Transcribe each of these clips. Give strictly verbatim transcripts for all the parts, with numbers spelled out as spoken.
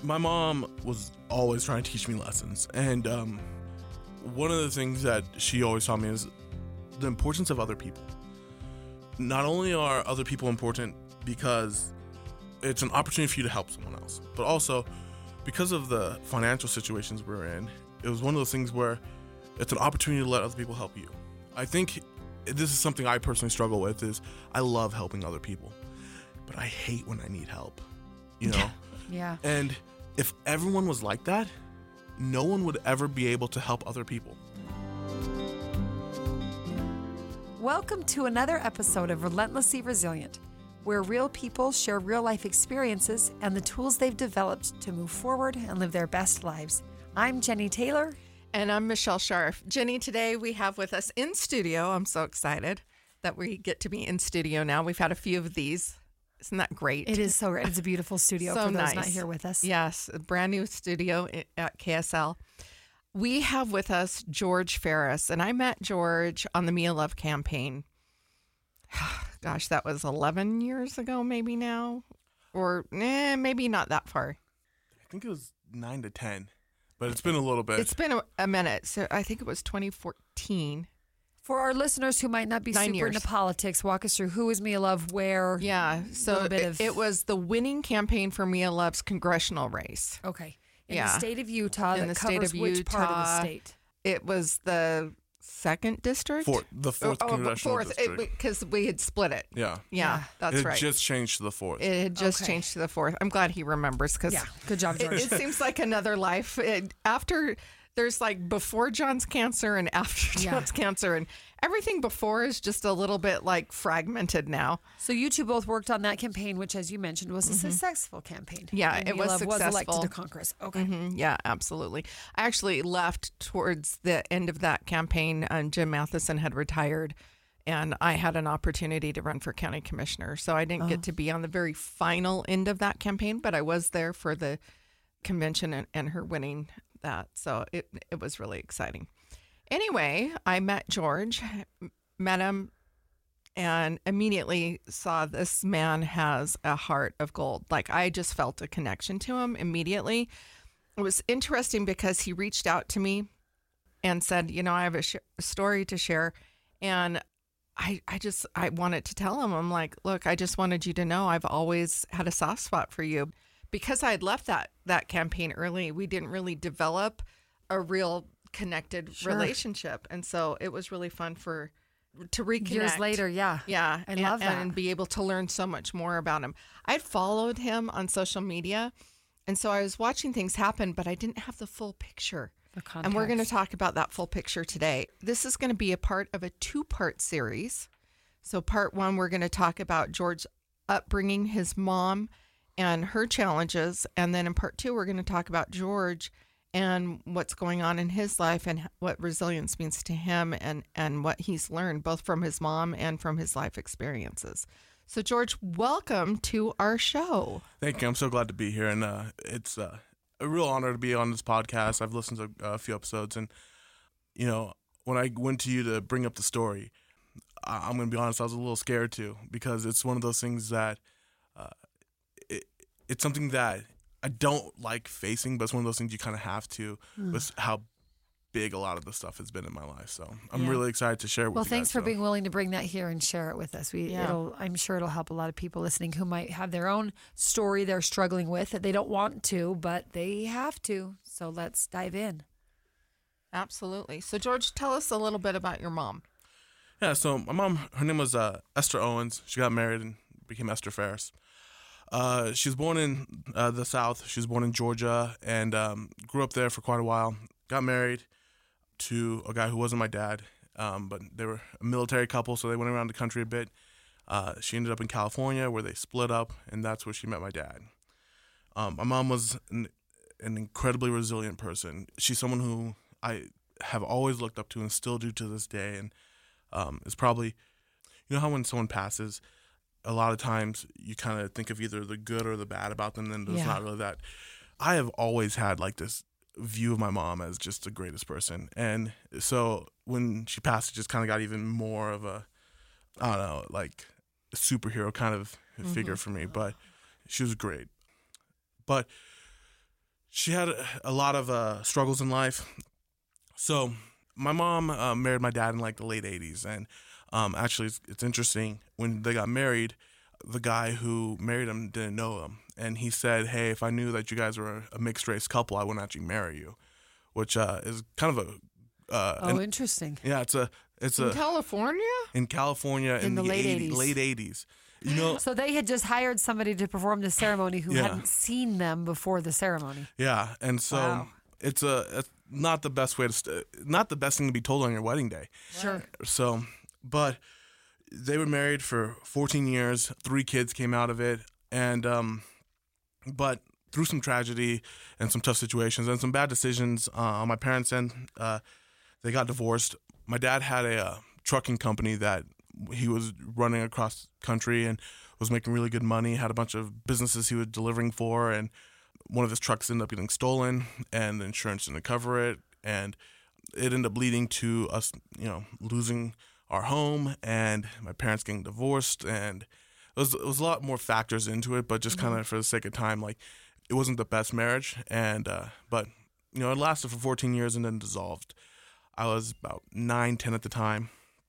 My mom was always trying to teach me lessons, and um, one of the things that she always taught me is the importance of other people. Not only are other people important because it's an opportunity for you to help someone else, but also because of the financial situations we're in, it was one of those things where it's an opportunity to let other people help you. I think this is something I personally struggle with is I love helping other people, but I hate when I need help, you know? Yeah. And if everyone was like that, no one would ever be able to help other people. Welcome to another episode of Relentlessly Resilient, where real people share real-life experiences and the tools they've developed to move forward and live their best lives. I'm Jenny Taylor. And I'm Michelle Scharf. Jenny, today we have with us in studio, I'm so excited that we get to be in studio now. We've had a few of these. Isn't that great? It is so great. It's a beautiful studio so for those nice. not here with us. Yes, a brand new studio at K S L. We have with us George Ferris, and I met George on the Mia Love campaign. Gosh, that was eleven years ago, maybe now, or eh, maybe not that far. I think it was nine to ten, but it's been a little bit. It's been a, a minute. So I think it was twenty fourteen. For our listeners who might not be Nine super years. into politics, walk us through who is Mia Love, where. Yeah, so little bit it, of- it was the winning campaign for Mia Love's congressional race. Okay. In Yeah. the state of Utah, In that the state covers of which part of the Utah. state? It was the second district? Fourth, the fourth oh, congressional fourth, district. Because we had split it. yeah. Yeah, Yeah. that's it right. just changed to the fourth. it had just Okay. changed to the fourth. I'm glad he remembers because Yeah. Good job, it, George. it seems like another life. It, after there's like before John's cancer and after Yeah. John's cancer, and everything before is just a little bit like fragmented now. So you two both worked on that campaign, which, as you mentioned, was a successful campaign. Yeah, And it Mia was Love was elected successful. to Congress. Okay. Mhm, yeah, absolutely. I actually left towards the end of that campaign, and Jim Matheson had retired, and I had an opportunity to run for county commissioner. So I didn't get to be on the very final end of that campaign, but I was there for the convention and, and her winning that. So it it was really exciting. Anyway, I met George, met him, and immediately saw this man has a heart of gold. Like I just felt a connection to him immediately. It was interesting because he reached out to me and said, you know, I have a, sh- a story to share. And I, I just, I wanted to tell him, I'm like, look, I just wanted you to know I've always had a soft spot for you. Because I had left that, that campaign early, we didn't really develop a real connected Sure. relationship. And so it was really fun for, to reconnect. Years later, yeah. Yeah. I and, love that. And be able to learn so much more about him. I'd followed him on social media. And so I was watching things happen, but I didn't have the full picture. The And we're going to context. talk about that full picture today. This is going to be a part of a two-part series. So part one, we're going to talk about George's upbringing, his mom, and her challenges. And then in part two, we're going to talk about George and what's going on in his life and what resilience means to him and, and what he's learned, both from his mom and from his life experiences. So, George, welcome to our show. Thank you. I'm so glad to be here, and uh, it's uh, a real honor to be on this podcast. I've listened to a few episodes, and you know, when I went to you to bring up the story, I- I'm going to be honest, I was a little scared too, because it's one of those things that uh, it, it's something that I don't like facing, but it's one of those things you kind of have to with how big a lot of the stuff has been in my life. So I'm Yeah. really excited to share it with Well, you thanks guys, for so. being willing to bring that here and share it with us. We, Yeah. it'll, I'm sure it'll help a lot of people listening who might have their own story they're struggling with that they don't want to, but they have to. So let's dive in. Absolutely. So, George, tell us a little bit about your mom. Yeah, so my mom, her name was uh, Esther Owens. She got married and became Esther Ferris. Uh, she was born in uh, the South. She was born in Georgia and um, grew up there for quite a while. Got married to a guy who wasn't my dad, um, but they were a military couple, so they went around the country a bit. Uh, she ended up in California where they split up, and that's where she met my dad. Um, my mom was an, an incredibly resilient person. She's someone who I have always looked up to and still do to this day, and um, is probably, you know how when someone passes, a lot of times you kind of think of either the good or the bad about them, and there's Yeah. not really that. I have always had like this view of my mom as just the greatest person, and so when she passed, it just kind of got even more of a, I don't know, like a superhero kind of figure for me. But she was great. But she had a, a lot of uh, struggles in life. So my mom uh, married my dad in like the late eighties, and um, actually it's, it's interesting, when they got married, the guy who married him didn't know him, and he said, hey, if I knew that you guys were a mixed race couple, I wouldn't actually marry you, which uh, is kind of a uh, Oh, an, interesting. yeah, it's a it's In a California? in California in, In the late eighty eighties. late eighties. You know, So they had just hired somebody to perform the ceremony who Yeah. hadn't seen them before the ceremony. yeah, and so Wow. it's a it's not the best way to st- not the best thing to be told on your wedding day. Sure. So, but they were married for fourteen years. Three kids came out of it, and um, but through some tragedy and some tough situations and some bad decisions uh, on my parents' end, uh, they got divorced. My dad had a uh, trucking company that he was running across country and was making really good money. Had a bunch of businesses he was delivering for, and one of his trucks ended up getting stolen, and the insurance didn't cover it, and it ended up leading to us, you know, losing our home and my parents getting divorced, and it was it was a lot more factors into it, but just kind of for the sake of time, like it wasn't the best marriage, and uh, but you know, it lasted for fourteen years and then dissolved. I was about nine, ten at the time.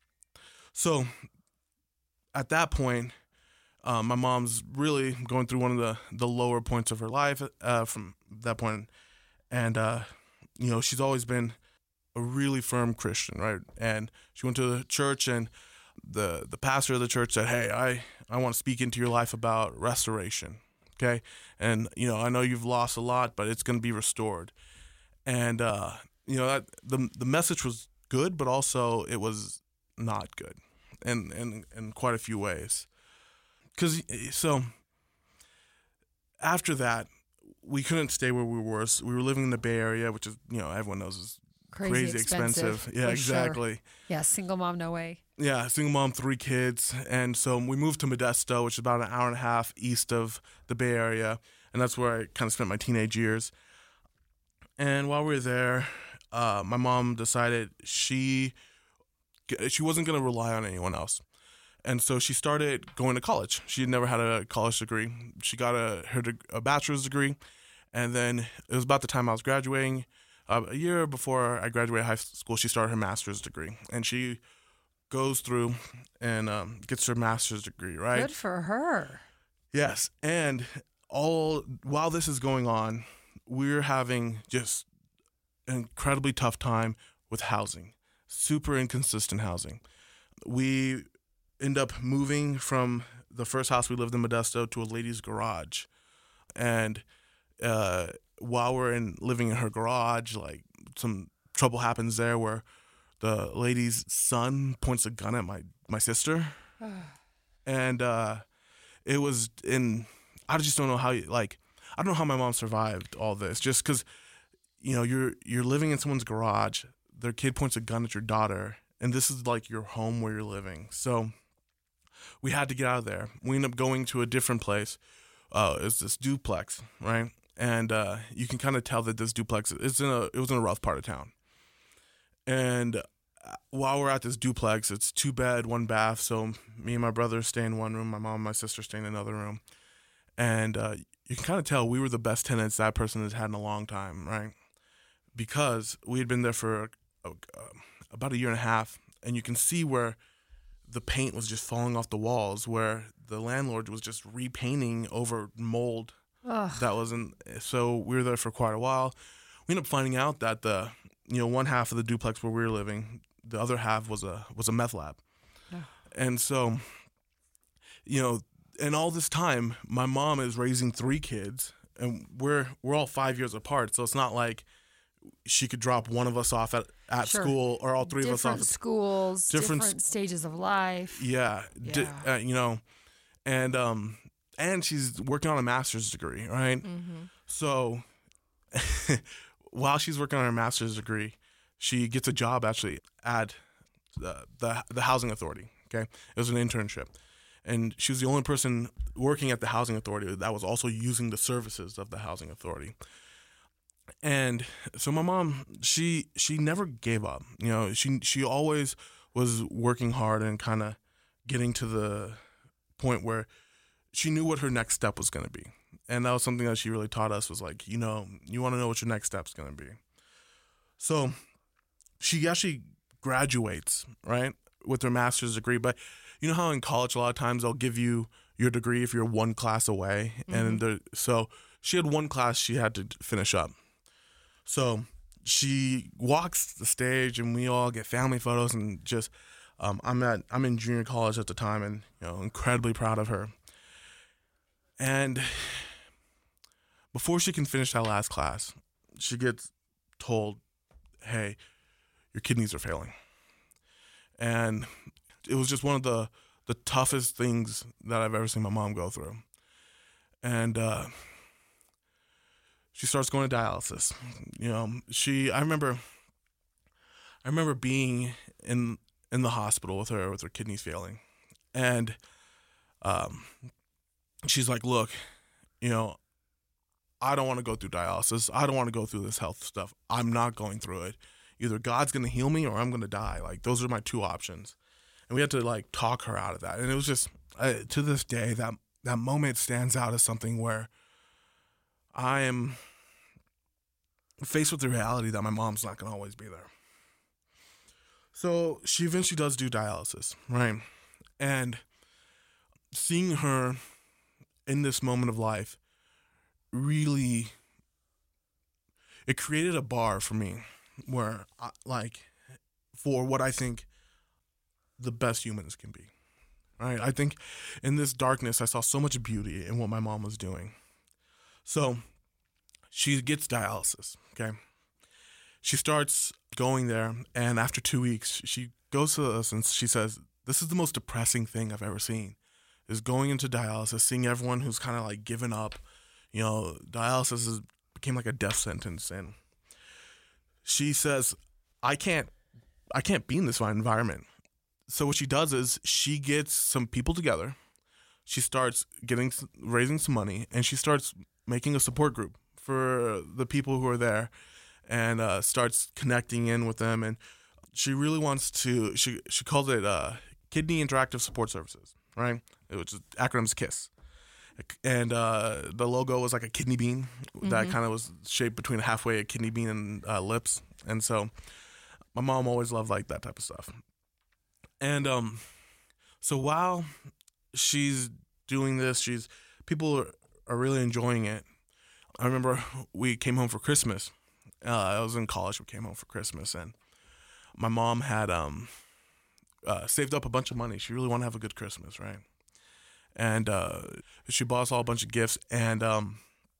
So at that point, um, my mom's really going through one of the, the lower points of her life uh, from that point. And, uh, you know, she's always been a really firm Christian, right? And she went to the church, and the, the pastor of the church said, hey, I, I want to speak into your life about restoration, okay? And, you know, I know you've lost a lot, but it's going to be restored. And, uh, you know, that, the the message was good, but also it was not good in, in, in quite a few ways. Because, so, after that, we couldn't stay where we were. So we were living in the Bay Area, which is, you know, everyone knows is Crazy, crazy, expensive. expensive. Yeah, for exactly. Sure. Yeah, single mom, no way. Yeah, single mom, three kids. And so we moved to Modesto, which is about an hour and a half east of the Bay Area. And that's where I kind of spent my teenage years. And while we were there, uh, my mom decided she she wasn't going to rely on anyone else. And so she started going to college. She had never had a college degree. She got a her a bachelor's degree. And then it was about the time I was graduating. Uh, a year before I graduated high school, she started her master's degree. And she goes through and um, gets her master's degree, right? Good for her. Yes. And all while this is going on, we're having just an incredibly tough time with housing, super inconsistent housing. We end up moving from the first house we lived in Modesto to a lady's garage. And uh, while we're in living in her garage, like some trouble happens there where the lady's son points a gun at my, my sister. and uh, it was in, I just don't know how you, like, I don't know how my mom survived all this, just because, you know, you're you're living in someone's garage, their kid points a gun at your daughter, and this is like your home where you're living. So we had to get out of there. We ended up going to a different place. Uh, it's this duplex, right? And uh, you can kind of tell that this duplex is in a it was in a rough part of town. And while we're at this duplex, it's two bed, one bath. So me and my brother stay in one room, my mom and my sister stay in another room, and uh, you can kind of tell we were the best tenants that person has had in a long time, right? Because we had been there for uh, about a year and a half, and you can see where the paint was just falling off the walls, where the landlord was just repainting over mold. Ugh. That wasn't, so we were there for quite a while. We ended up finding out that the, you know, one half of the duplex where we were living, the other half was a was a meth lab. Ugh. And so, you know, and all this time, my mom is raising three kids, and we're we're all five years apart. So it's not like she could drop one of us off at, at Sure. school, or all three Different of us off. schools, Different different, s- stages of life. Yeah, di- Yeah. uh, you know, and um, and she's working on a master's degree, right? Mm-hmm. So while she's working on her master's degree, she gets a job actually at the the, the housing authority. Okay, it was an internship. And she was the only person working at the housing authority that was also using the services of the housing authority. And so my mom, she she never gave up. You know, she she always was working hard and kind of getting to the point where she knew what her next step was going to be. And that was something that she really taught us, was like, you know, you want to know what your next step's going to be. So she actually graduates, right, with her master's degree. But you know how in college a lot of times they'll give you your degree if you're one class away? Mm-hmm. And the, so she had one class she had to finish up. So she walks the stage and we all get family photos and just, um, I'm at, I'm in junior college at the time and, you know, incredibly proud of her. And before she can finish that last class, she gets told, hey, your kidneys are failing. And it was just one of the, the toughest things that I've ever seen my mom go through. And uh, she starts going to dialysis. You know, she, I remember, I remember being in in the hospital with her, with her kidneys failing. And um, she's like, look, you know, I don't want to go through dialysis. I don't want to go through this health stuff. I'm not going through it. Either God's going to heal me or I'm going to die. Like, those are my two options. And we had to, like, talk her out of that. And it was just, uh, to this day, that that moment stands out as something where I am faced with the reality that my mom's not going to always be there. So she eventually does do dialysis, right? And seeing her in this moment of life really, it created a bar for me where, I, like, for what I think the best humans can be, right? I think in this darkness, I saw so much beauty in what my mom was doing. So she gets dialysis, okay? She starts going there, and after two weeks, she goes to us and she says, this is the most depressing thing I've ever seen, is going into dialysis, seeing everyone who's kind of like given up. You know, dialysis is, became like a death sentence. And she says, I can't, I can't be in this environment. So what she does is she gets some people together. She starts getting, raising some money, and she starts making a support group for the people who are there, and uh, starts connecting in with them. And she really wants to, she, she calls it uh, Kidney Interactive Support Services, right? Which is acronyms KISS. And uh, the logo was like a kidney bean mm-hmm. that kind of was shaped between halfway a kidney bean and uh, lips. And so my mom always loved like that type of stuff. And um, so while she's doing this, she's people are, are really enjoying it. I remember we came home for Christmas. Uh, I was in college. We came home for Christmas, and my mom had um, uh, saved up a bunch of money. She really wanted to have a good Christmas, right? And uh, she bought us all a bunch of gifts. And um,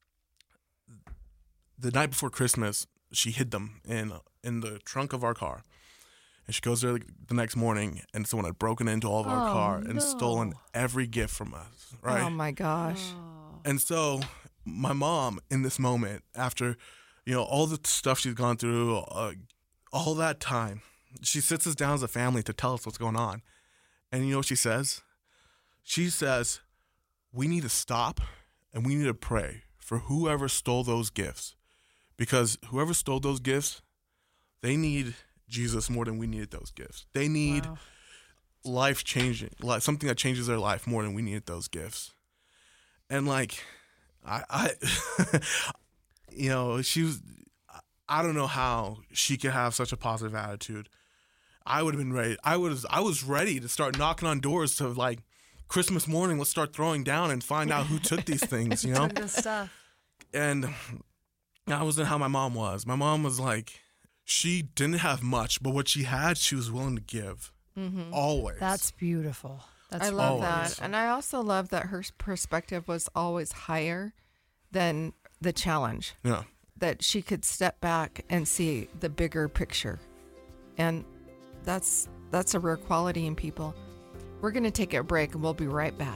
the night before Christmas, she hid them in in the trunk of our car. And she goes there the next morning, and someone had broken into all of our Oh, car and no. stolen every gift from us, right? Oh my gosh. And so my mom, in this moment, after, you know, all the stuff she's gone through, uh, all that time, she sits us down as a family to tell us what's going on. And you know what she says? She says, we need to stop and we need to pray for whoever stole those gifts. Because whoever stole those gifts, they need Jesus more than we needed those gifts. They need Wow. life changing, like something that changes their life more than we needed those gifts. And like, I, I you know, she was, I don't know how she could have such a positive attitude. I would have been ready. I was, I was ready to start knocking on doors to like Christmas morning. Let's start throwing down and find out who took these things, you know? Took this stuff. And that wasn't how my mom was. My mom was like, she didn't have much, but what she had, she was willing to give. Mm-hmm. Always. That's beautiful. That's I love always. that. And I also love that her perspective was always higher than the challenge. Yeah. That she could step back and see the bigger picture. And that's that's a rare quality in people. We're going to take a break and we'll be right back.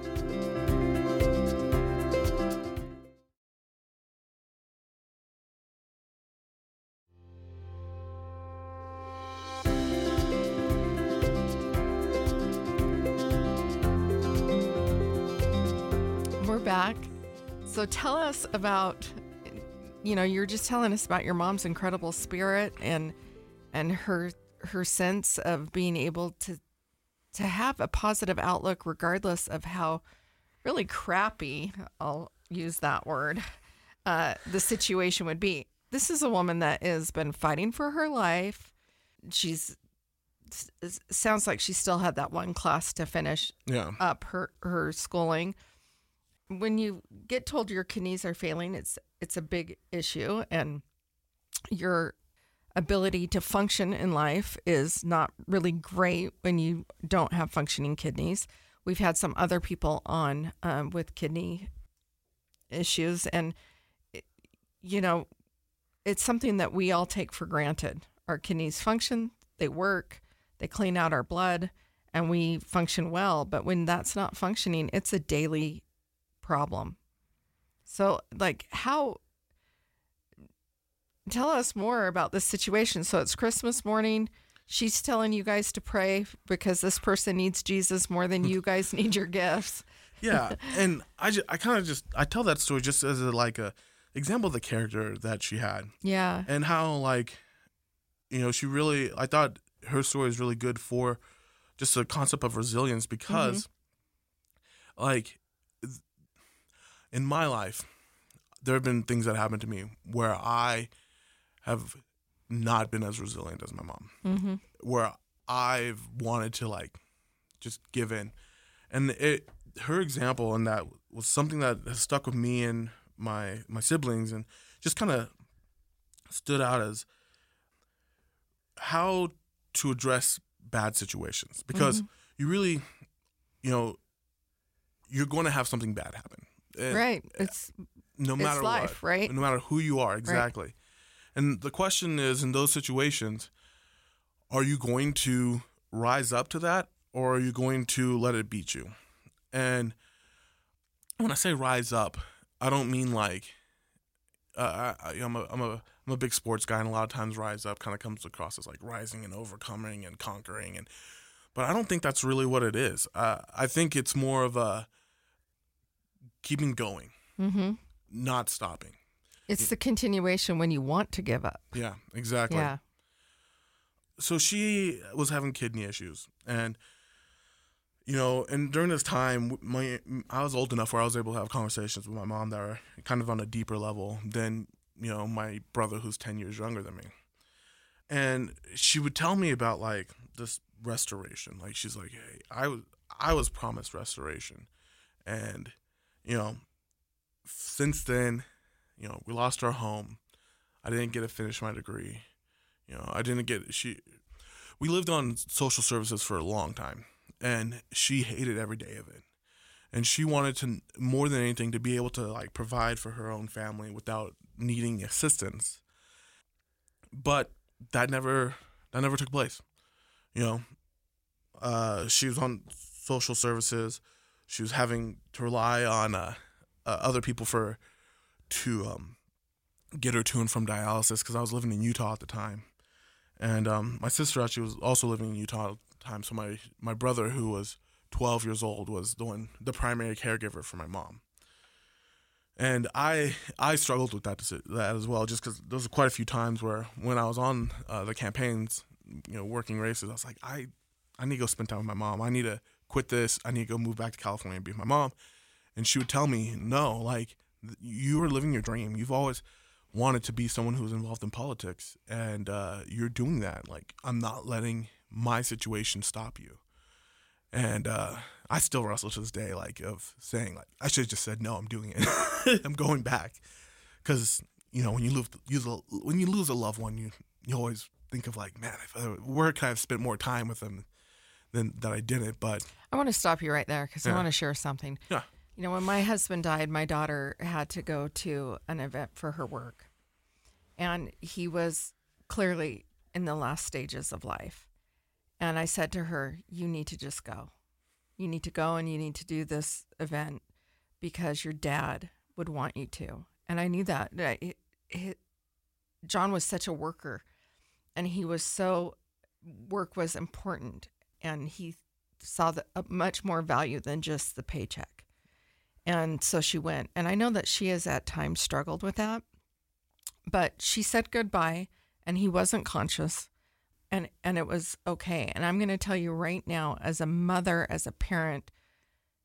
We're back. So tell us about, you know, you're just telling us about your mom's incredible spirit and and her her sense of being able to to have a positive outlook regardless of how really crappy, I'll use that word, uh, the situation would be. This is a woman that has been fighting for her life. She's it sounds like she still had that one class to finish Yeah. up her, her schooling. When you get told your kidneys are failing, it's it's a big issue, and your ability to function in life is not really great when you don't have functioning kidneys. We've had some other people on um, with kidney issues, and it, you know, it's something that we all take for granted. Our kidneys function, they work, they clean out our blood, and we function well. But when that's not functioning, it's a daily problem. So, like, how... Tell us more about this situation. So it's Christmas morning. She's telling you guys to pray because this person needs Jesus more than you guys need your gifts. Yeah, and I, just, I kind of just I tell that story just as a, like a example of the character that she had. Yeah, and how, like, you know, she really, I thought her story is really good for just the concept of resilience because, mm-hmm. like, in my life, there have been things that happened to me where I have not been as resilient as my mom, mm-hmm. where I've wanted to, like, just give in. And it, her example in that was something that has stuck with me and my, my siblings and just kind of stood out as how to address bad situations. Because mm-hmm. you really, you know, you're going to have something bad happen. Right. It's no matter it's life, what, right? No matter who you are, exactly. Right. And the question is, in those situations, are you going to rise up to that, or are you going to let it beat you? And when I say rise up, I don't mean like uh, I, I'm a I'm a I'm a big sports guy, and a lot of times rise up kind of comes across as like rising and overcoming and conquering, and but I don't think that's really what it is. Uh, I think it's more of a keeping going, mm-hmm. not stopping. It's the continuation when you want to give up. Yeah, exactly. Yeah. So she was having kidney issues, and you know, and during this time, my I was old enough where I was able to have conversations with my mom that were kind of on a deeper level than, you know, my brother who's ten years younger than me. And she would tell me about, like, this restoration. Like, she's like, hey, I was I was promised restoration, and you know, since then, you know, we lost our home. I didn't get to finish my degree. You know, I didn't get, she, we lived on social services for a long time, and she hated every day of it. And she wanted to, more than anything, to be able to, like, provide for her own family without needing assistance. But that never, that never took place. You know, uh, she was on social services. She was having to rely on uh, uh, other people for, to um, get her to and from dialysis, because I was living in Utah at the time. And um, my sister actually was also living in Utah at the time. So my, my brother, who was twelve years old, was the one, the primary caregiver for my mom. And I I struggled with that, that as well, just because there was quite a few times where when I was on uh, the campaigns, you know, working races, I was like, I, I need to go spend time with my mom. I need to quit this. I need to go move back to California and be with my mom. And she would tell me, no, like, you are living your dream. You've always wanted to be someone who's involved in politics, and uh, you're doing that. Like, I'm not letting my situation stop you. And uh, I still wrestle to this day, like, of saying, like, I should have just said, no, I'm doing it. I'm going back. Because, you know, when you lose, use a, when you lose a loved one, you, you always think of, like, man, if I, where could I have spent more time with them than that I didn't? But I want to stop you right there because yeah. I want to share something. Yeah. You know, when my husband died, my daughter had to go to an event for her work. And he was clearly in the last stages of life. And I said to her, you need to just go. You need to go and you need to do this event because your dad would want you to. And I knew that. It, it, John was such a worker, and he was so, work was important. And he saw the, uh, much more value than just the paycheck. And so she went. And I know that she has at times struggled with that. But she said goodbye, and he wasn't conscious, and, and it was okay. And I'm going to tell you right now, as a mother, as a parent,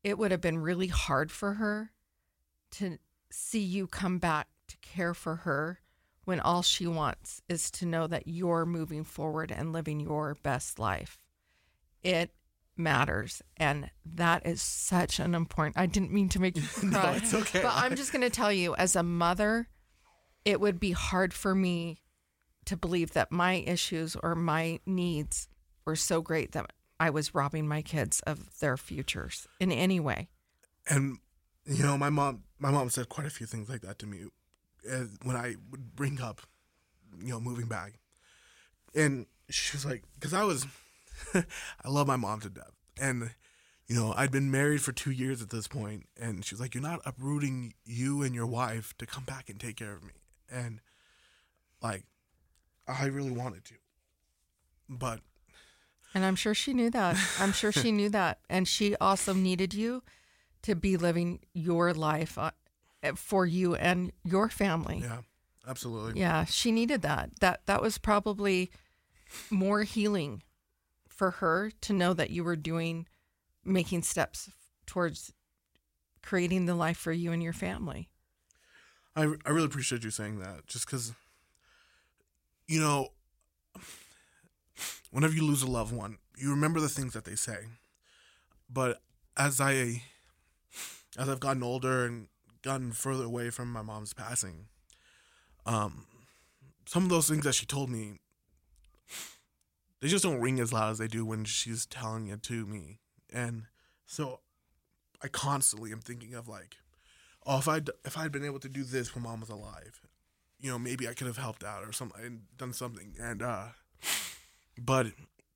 it would have been really hard for her to see you come back to care for her when all she wants is to know that you're moving forward and living your best life. It matters. And that is such an important, I didn't mean to make you cry. No, it's okay. But I'm just going to tell you, as a mother, it would be hard for me to believe that my issues or my needs were so great that I was robbing my kids of their futures in any way. And, you know, my mom, my mom said quite a few things like that to me uh, when I would bring up, you know, moving back. And she was like, because I was, I love my mom to death. And, you know, I'd been married for two years at this point, and she was like, you're not uprooting you and your wife to come back and take care of me. And, like, I really wanted to. But. And I'm sure she knew that. I'm sure she knew that. And she also needed you to be living your life uh, for you and your family. Yeah, absolutely. Yeah, she needed that. That that was probably more healing for her to know that you were doing, making steps towards creating the life for you and your family. I, I really appreciate you saying that, just because, you know, whenever you lose a loved one, you remember the things that they say. But as I, as I've gotten older and gotten further away from my mom's passing, um, some of those things that she told me, they just don't ring as loud as they do when she's telling it to me. And so I constantly am thinking of like, oh, if I'd, if I'd been able to do this when mom was alive, you know, maybe I could have helped out or something and done something. And, uh, but,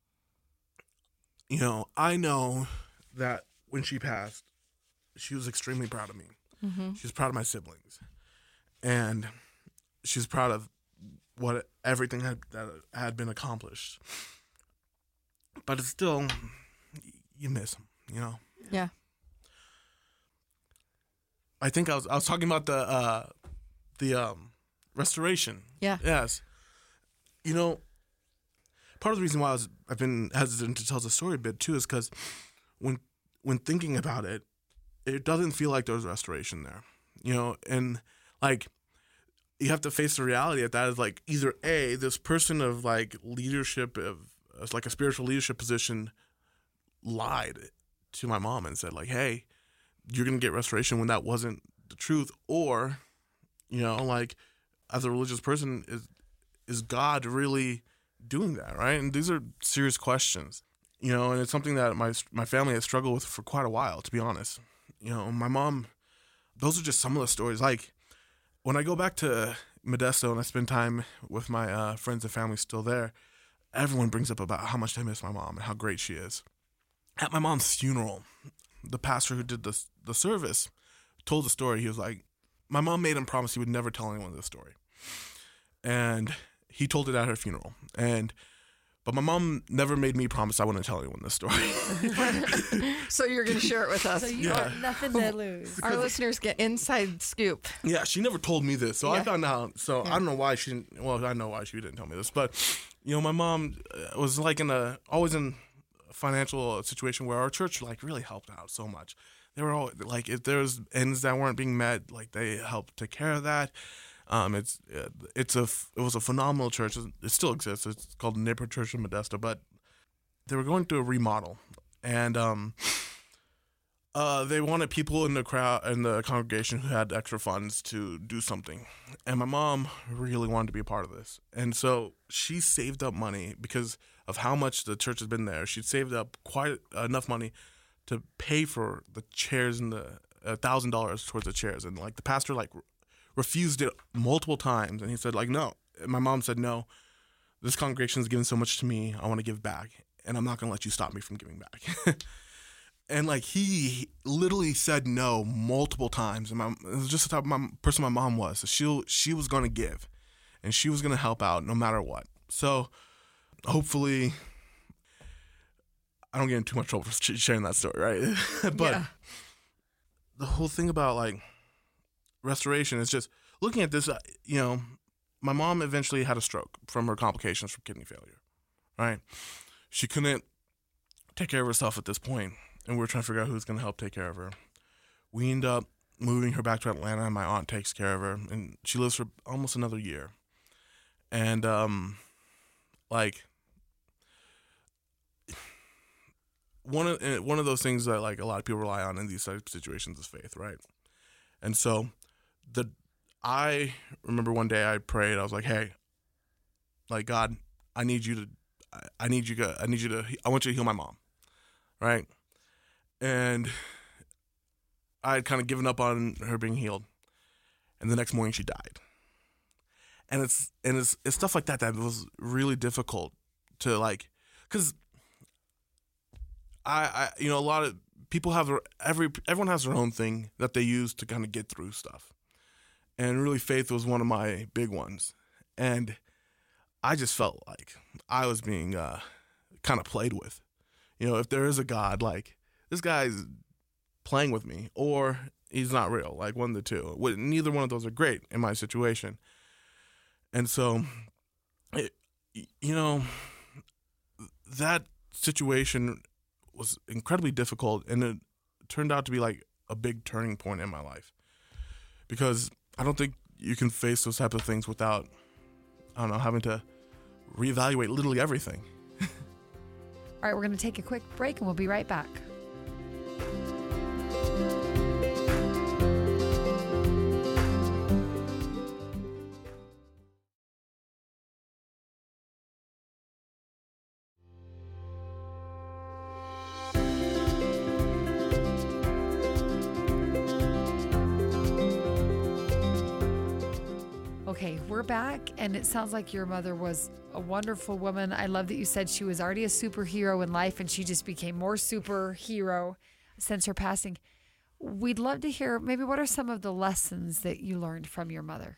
you know, I know that when she passed, she was extremely proud of me. Mm-hmm. She was proud of my siblings. And she was proud of what everything had, that had been accomplished. But it's still, you miss them, you know? Yeah. I think I was I was talking about the uh, the um, restoration. Yeah. Yes. You know, part of the reason why I was I've been hesitant to tell the story a bit too is because when when thinking about it, it doesn't feel like there's restoration there. You know, and like you have to face the reality that that is like either A, this person of like leadership of as like a spiritual leadership position lied to my mom and said like, hey, you're going to get restoration when that wasn't the truth. Or, you know, like as a religious person, is is God really doing that, right? And these are serious questions, you know, and it's something that my my family has struggled with for quite a while, to be honest. You know, my mom, those are just some of the stories. Like when I go back to Modesto and I spend time with my uh, friends and family still there, everyone brings up about how much they miss my mom and how great she is. At my mom's funeral, the pastor who did the the service told the story. He was like, my mom made him promise he would never tell anyone this story. And he told it at her funeral. And but my mom never made me promise I wouldn't tell anyone this story. So you're going to share it with us. So you Yeah. have nothing to lose. Our listeners get inside scoop. Yeah, she never told me this. So Yeah. I found out. So I don't know why she didn't. Well, I know why she didn't tell me this. But, you know, my mom uh, was like in a, always in a financial situation where our church like really helped out so much. They were all like, if there's ends that weren't being met, like they helped take care of that. Um, it's it's a it was a phenomenal church. It still exists. It's called the Neighborhood Church in Modesto. But they were going through a remodel, and um, uh, they wanted people in the crowd in the congregation who had extra funds to do something. And my mom really wanted to be a part of this, and so she saved up money because of how much the church has been there. She'd saved up quite enough money to pay for the chairs and the a thousand dollars towards the chairs, and like the pastor like. refused it multiple times, and he said like no. My mom said no, this congregation has given so much to me, I want to give back, and I'm not going to let you stop me from giving back. And like he literally said no multiple times, and my, it was just the type of my, person my mom was. So she she was going to give, and she was going to help out no matter what. So hopefully I don't get in too much trouble for sharing that story, right? But Yeah. the whole thing about like restoration is just looking at this, uh, you know, my mom eventually had a stroke from her complications from kidney failure, right? She couldn't take care of herself at this point. and we were trying to figure out who's going to help take care of her. We end up moving her back to Atlanta, and my aunt takes care of her, and she lives for almost another year. And, um, like, one of one of those things that, like, a lot of people rely on in these types of situations is faith, right? And so, the I remember one day I prayed. I was like, "Hey, like, God, I need you to, I need you to, I need you to, I want you to heal my mom," right? And I had kind of given up on her being healed, and the next morning she died. And it's and it's it's stuff like that that was really difficult to, like, because I, I you know a lot of people have their, every everyone has their own thing that they use to kind of get through stuff, and really faith was one of my big ones, and I just felt like I was being uh, kind of played with. You know, if there is a God, like, this guy's playing with me, or he's not real, like one of the two. Neither one of those are great in my situation. And so, it, you know, that situation was incredibly difficult, and it turned out to be like a big turning point in my life, because I don't think you can face those types of things without, I don't know, having to reevaluate literally everything. All right, we're going to take a quick break, and we'll be right back. Okay, we're back, and it sounds like your mother was a wonderful woman. I love that you said she was already a superhero in life, and she just became more superhero since her passing. We'd love to hear, maybe, what are some of the lessons that you learned from your mother?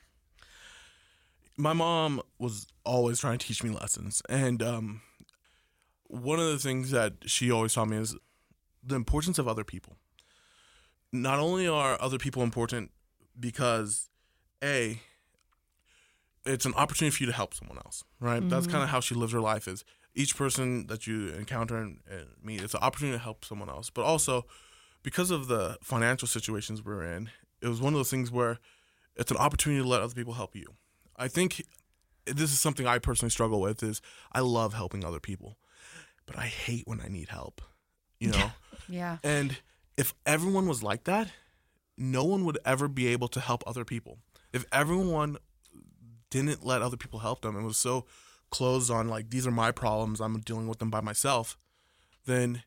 My mom was always trying to teach me lessons, and um, one of the things that she always taught me is the importance of other people. Not only are other people important because, A, it's an opportunity for you to help someone else, right? Mm-hmm. That's kind of how she lives her life, is each person that you encounter and, and meet, it's an opportunity to help someone else. But also, because of the financial situations we're in, it was one of those things where it's an opportunity to let other people help you. I think this is something I personally struggle with, is I love helping other people, but I hate when I need help, you know? Yeah. And if everyone was like that, no one would ever be able to help other people. If everyone didn't let other people help them and was so closed on, like, these are my problems, I'm dealing with them by myself, then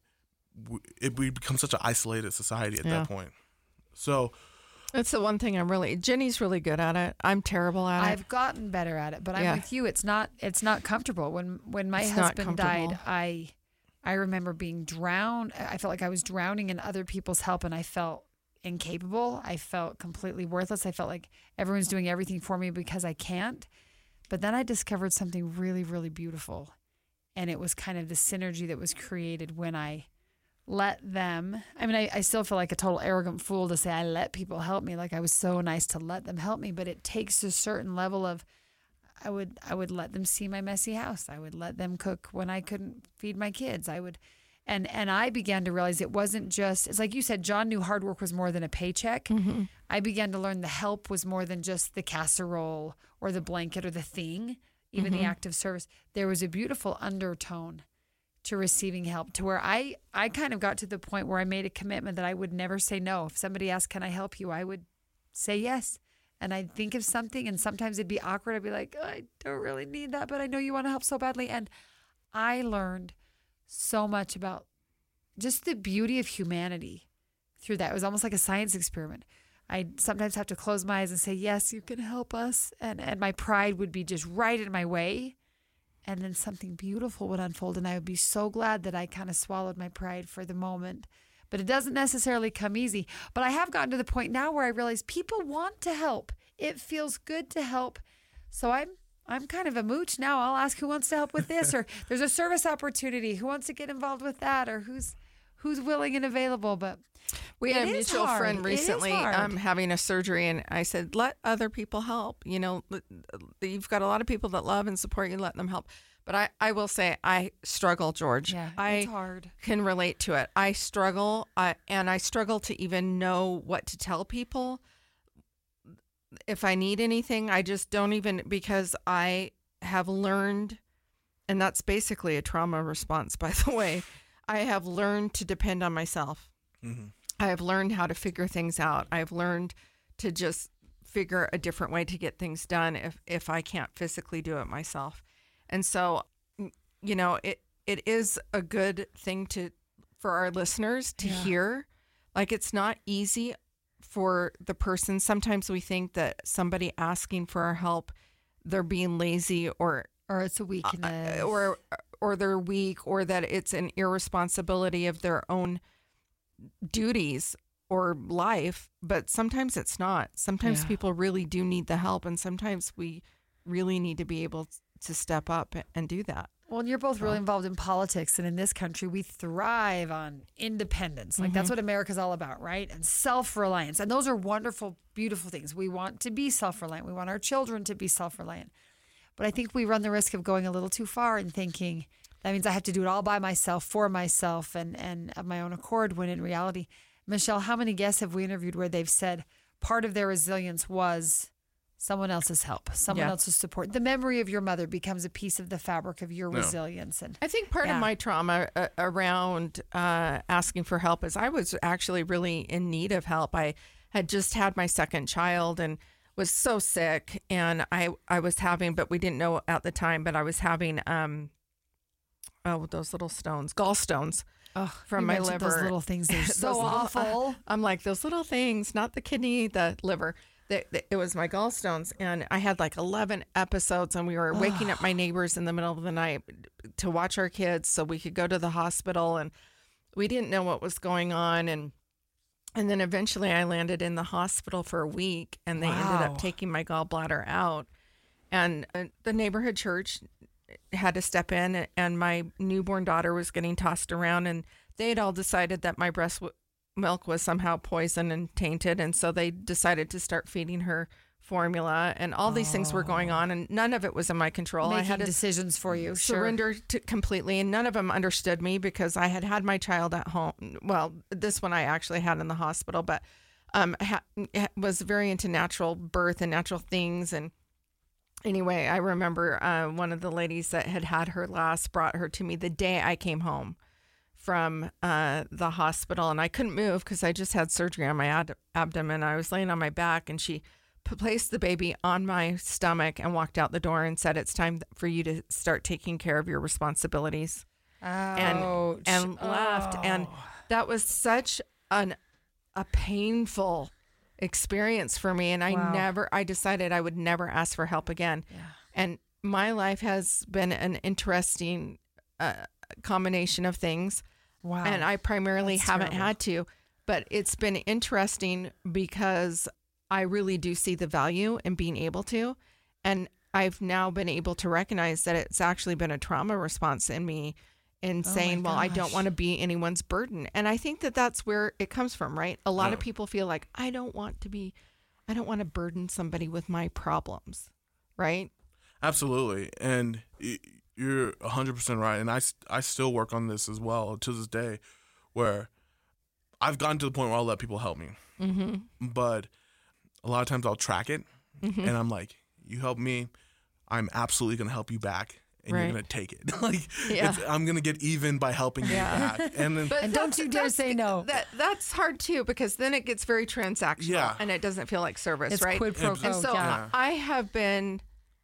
it would become such an isolated society at yeah. that point. So that's the one thing I'm really, Jenny's really good at it. I'm terrible at it. I've gotten better at it, but I'm yeah. with you. It's not, it's not comfortable. When, when my it's husband died, I, I remember being drowned. I felt like I was drowning in other people's help, and I felt incapable. I felt completely worthless. I felt like everyone's doing everything for me because I can't. But then I discovered something really, really beautiful. And it was kind of the synergy that was created when I let them, I mean, I, I still feel like a total arrogant fool to say I let people help me. Like, I was so nice to let them help me, but it takes a certain level of, I would, I would let them see my messy house. I would let them cook when I couldn't feed my kids. I would, And and I began to realize it wasn't just, it's like you said, John knew hard work was more than a paycheck. Mm-hmm. I began to learn the help was more than just the casserole or the blanket or the thing, even mm-hmm. the act of service. There was a beautiful undertone to receiving help, to where I, I kind of got to the point where I made a commitment that I would never say no. If somebody asked, can I help you? I would say yes. And I'd think of something, and sometimes it'd be awkward. I'd be like, oh, I don't really need that, but I know you want to help so badly. And I learned so much about just the beauty of humanity through that. It was almost like a science experiment. I sometimes have to close my eyes and say, yes, you can help us. And, and my pride would be just right in my way. And then something beautiful would unfold. And I would be so glad that I kind of swallowed my pride for the moment. But it doesn't necessarily come easy. But I have gotten to the point now where I realize people want to help. It feels good to help. So I'm I'm kind of a mooch now. I'll ask who wants to help with this, or there's a service opportunity. Who wants to get involved with that, or who's who's willing and available? But we had a mutual hard. friend recently um, having a surgery, and I said, let other people help. You know, you've got a lot of people that love and support you. Let them help. But I, I will say I struggle, George. Yeah, I it's hard. can relate to it. I struggle, I, and I struggle to even know what to tell people. If I need anything, I just don't even, because I have learned, and that's basically a trauma response, by the way. I have learned to depend on myself. Mm-hmm. I have learned how to figure things out. I've learned to just figure a different way to get things done if, if I can't physically do it myself. And so, you know, it, it is a good thing to, for our listeners to yeah. hear. Like, it's not easy for the person. Sometimes we think that somebody asking for our help, they're being lazy or or it's a weakness, uh, or or they're weak, or that it's an irresponsibility of their own duties or life. But sometimes it's not. Sometimes yeah. people really do need the help, and sometimes we really need to be able to step up and do that. Well, and you're both really involved in politics, and in this country, we thrive on independence. Like, mm-hmm. that's what America's all about, right? And self-reliance. And those are wonderful, beautiful things. We want to be self-reliant. We want our children to be self-reliant. But I think we run the risk of going a little too far and thinking that means I have to do it all by myself, for myself, and, and of my own accord, when in reality, Michelle, how many guests have we interviewed where they've said part of their resilience was someone else's help, someone yeah. else's support? The memory of your mother becomes a piece of the fabric of your no. resilience. And I think part yeah. of my trauma uh, around uh, asking for help is I was actually really in need of help. I had just had my second child and was so sick, and I, I was having, but we didn't know at the time, but I was having, um, oh, those little stones, gallstones. Oh, from my liver. Those little things are so awful. Little, uh, I'm like, those little things, not the kidney, the liver. The, the, it was my gallstones, and I had like eleven episodes, and we were waking up my neighbors in the middle of the night to watch our kids so we could go to the hospital, and we didn't know what was going on. And and then eventually I landed in the hospital for a week, and they wow. ended up taking my gallbladder out. And uh, the neighborhood church had to step in, and my newborn daughter was getting tossed around, and they had all decided that my breast w- milk was somehow poisoned and tainted, and so they decided to start feeding her formula, and all these oh. things were going on, and none of it was in my control. Making I had decisions for you, surrender sure. to completely, and none of them understood me because I had had my child at home. Well, this one I actually had in the hospital, but um, ha- was very into natural birth and natural things. And anyway, I remember uh, one of the ladies that had had her last brought her to me the day I came home from uh, the hospital, and I couldn't move because I just had surgery on my ad- abdomen. I was laying on my back, and she p- placed the baby on my stomach and walked out the door and said, "It's time for you to start taking care of your responsibilities." Ouch. And and oh. left, and that was such an a painful experience for me. And I wow. never, I decided I would never ask for help again. Yeah. And my life has been an interesting uh, combination of things. Wow. And I primarily That's haven't terrible. had to, but it's been interesting because I really do see the value in being able to. And I've now been able to recognize that it's actually been a trauma response in me in oh saying, well, I don't want to be anyone's burden. And I think that that's where it comes from, right? A lot oh. of people feel like, I don't want to be, I don't want to burden somebody with my problems, right? Absolutely. And you're one hundred percent right. And I, I still work on this as well to this day, where I've gotten to the point where I'll let people help me. Mm-hmm. But a lot of times I'll track it, mm-hmm. and I'm like, you help me, I'm absolutely going to help you back. And right. you're going to take it. like yeah. it's, I'm going to get even by helping yeah. you back. And, then, and don't you dare say no. That That's hard too, because then it gets very transactional yeah. and it doesn't feel like service, it's right? Quid pro quo. And so yeah. I have been,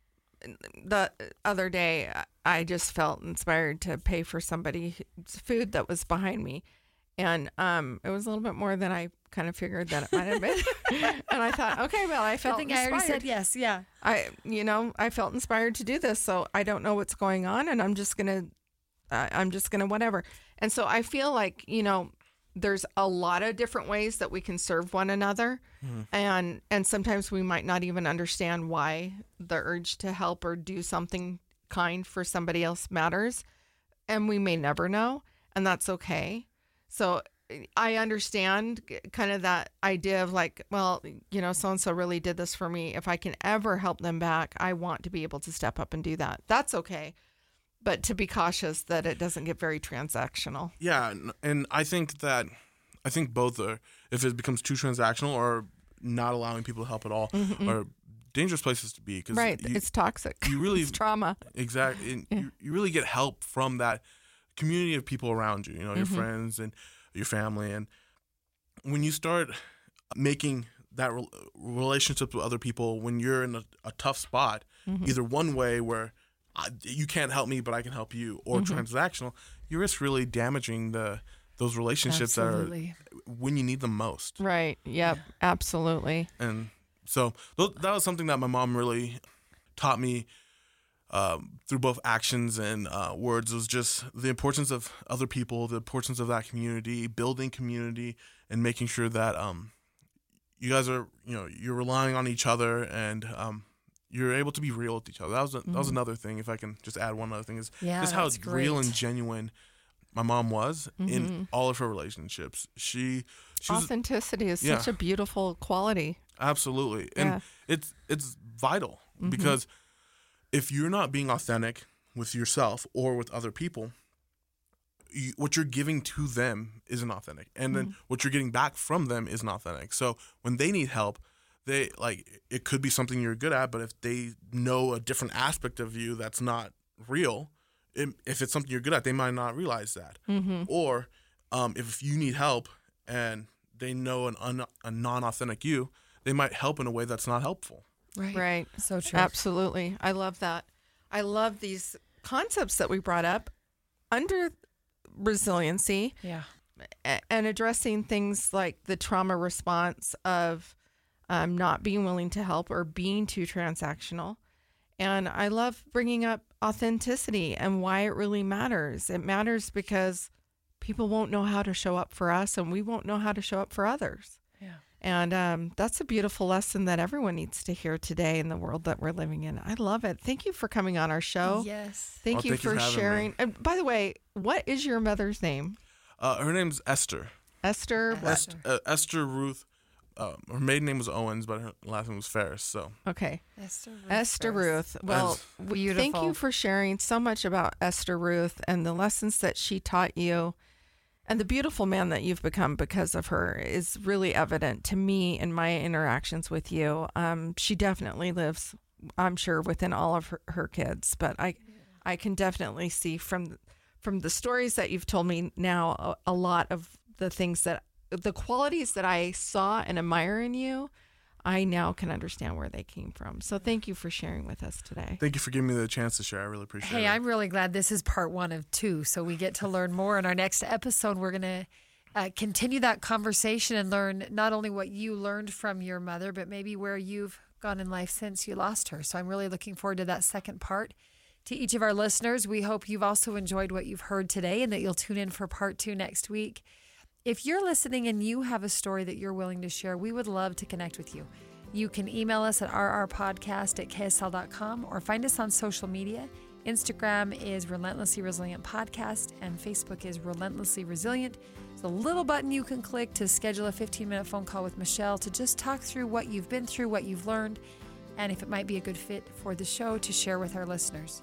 the other day, I just felt inspired to pay for somebody's food that was behind me. And um, it was a little bit more than I kind of figured that it might have been. And I thought, okay, well, I felt I think inspired. I already said yes, yeah. I, you know, I felt inspired to do this. So I don't know what's going on, and I'm just going to, uh, I'm just going to whatever. And so I feel like, you know, there's a lot of different ways that we can serve one another. Mm. And, and sometimes we might not even understand why the urge to help or do something kind for somebody else matters. And we may never know, and that's okay. So I understand kind of that idea of like, well, you know, so-and-so really did this for me. If I can ever help them back, I want to be able to step up and do that. That's okay. but to be cautious that it doesn't get very transactional. Yeah, and, and I think that I think both are. If it becomes too transactional or not allowing people to help at all, Mm-mm. are dangerous places to be. Cause Right, you, it's toxic. You really it's trauma. Exactly, and Yeah. you, you really get help from that community of people around you. You know, your Mhm. friends and your family, and when you start making that re- relationship with other people when you're in a, a tough spot, Mhm. either one way where I, you can't help me, but I can help you, or Mhm. transactional, you risk really damaging the those relationships Absolutely. that are when you need them most. Right. Yep. Absolutely. And so th- that was something that my mom really taught me um, through both actions and uh, words. It was just the importance of other people, the importance of that community, building community, and making sure that um, you guys are, you know, you're relying on each other and um, you're able to be real with each other. That was a, that was Mhm. another thing. If I can just add one other thing, is Yeah, just how that's real great. and genuine my mom was in Mhm. all of her relationships. She, she was Authenticity is yeah. such a beautiful quality. absolutely, and Yeah. it's it's vital Mhm. because if you're not being authentic with yourself or with other people, you, what you're giving to them isn't authentic, and then what you're getting back from them isn't authentic. So when they need help, they like it could be something you're good at, but if they know a different aspect of you that's not real, it, if it's something you're good at, they might not realize that. Mm-hmm. Or um, if you need help and they know an un, a non-authentic you, they might help in a way that's not helpful. Right. Right. So true. Absolutely. I love that. I love these concepts that we brought up under resiliency Yeah. a- and addressing things like the trauma response of um, not being willing to help or being too transactional. And I love bringing up authenticity and why it really matters. It matters because people won't know how to show up for us and we won't know how to show up for others. Yeah. And um, that's a beautiful lesson that everyone needs to hear today in the world that we're living in. I love it. Thank you for coming on our show. Yes. Thank Oh, you thank you for for having me. sharing. And by the way, what is your mother's name? Uh, her name's Esther. Esther. Esther. what? Est- uh, Esther Ruth. Uh, her maiden name was Owens, but her last name was Ferris. So Okay. Esther Ruth. Esther Ferris. Ruth. Well, As- w- thank Beautiful. you for sharing so much about Esther Ruth and the lessons that she taught you. And the beautiful man that you've become because of her is really evident to me in my interactions with you. Um, she definitely lives, I'm sure, within all of her, her kids. But I, I can definitely see from from the stories that you've told me now a, a lot of the things that the qualities that I saw and admire in you. I now can understand where they came from. So thank you for sharing with us today. thank you for giving me the chance to share. I really appreciate it. Hey, I'm really glad this is part one of two. So we get to learn more. In our next episode, we're going to uh, continue that conversation and learn not only what you learned from your mother, but maybe where you've gone in life since you lost her. So I'm really looking forward to that second part. To each of our listeners, we hope you've also enjoyed what you've heard today and that you'll tune in for part two next week. If you're listening and you have a story that you're willing to share, we would love to connect with you. You can email us at r r podcast at k s l dot com or find us on social media. Instagram is Relentlessly Resilient Podcast and Facebook is Relentlessly Resilient. It's a little button you can click to schedule a fifteen minute phone call with Michelle to just talk through what you've been through, what you've learned, and if it might be a good fit for the show to share with our listeners.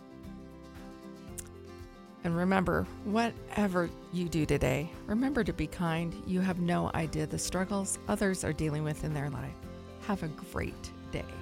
And remember, whatever you do today, remember to be kind. You have no idea the struggles others are dealing with in their life. Have a great day.